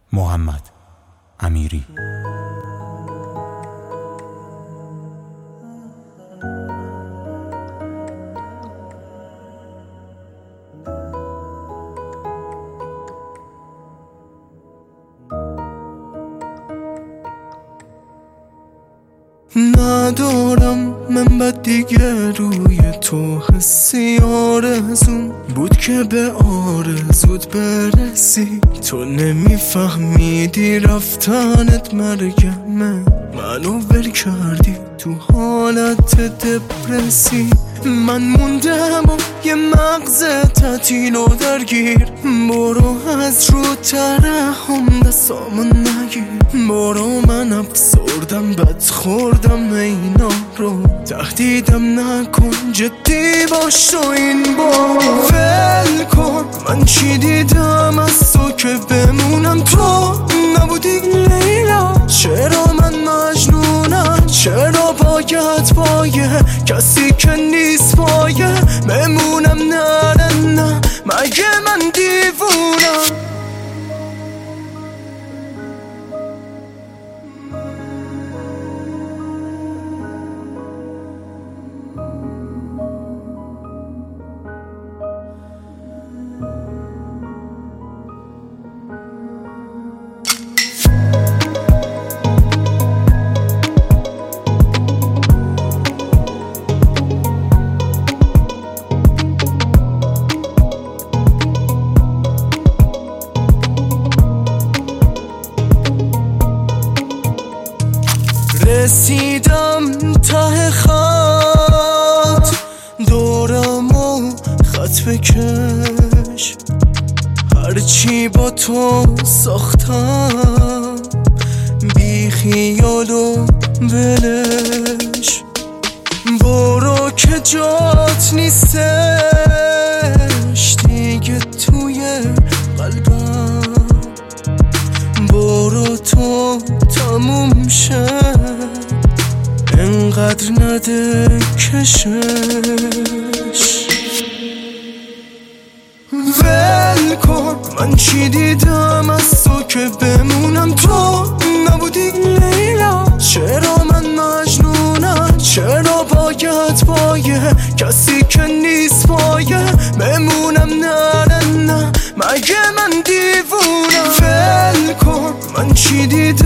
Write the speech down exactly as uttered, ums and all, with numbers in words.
محمد امیری. ندارم من بد دیگه روی تو حسی، آرزون بود که به آرزود برسی. تو نمیفهمیدی رفتنت مرگمه، منو ول کردی تو حالت دپرسی. من موندم و یه مغز تعطیل و درگیر، برو از رو ترحم دستامو نگیر. برو من افسردم بد خوردم اینا رو، تهدیدم نکن جدی باش و این بار ول کن. من چی دیدم از تو که بمونم تو نبودی لیلا؟ چرا من مجنونم؟ چرا باید پایه کسی که نیست پایه بمونم؟ نه نه نه مگه من دیوونم؟ رسیدم ته خط، دورم و خط بکش. هرچی با تو ساختم بی خیال و ولش. برو که جات نیستش دیگه توی قلبم. برو تو تموم شه، انقدر نده کشش. ول کن من چی دیدم از تو که بمونم تو نبودی لیلا؟ چرا من مجنونم؟ چرا باید پایه کسی که نیست پایه بمونم؟ نه نه نه مگه من دیوونم؟ ول کن من چی دیدم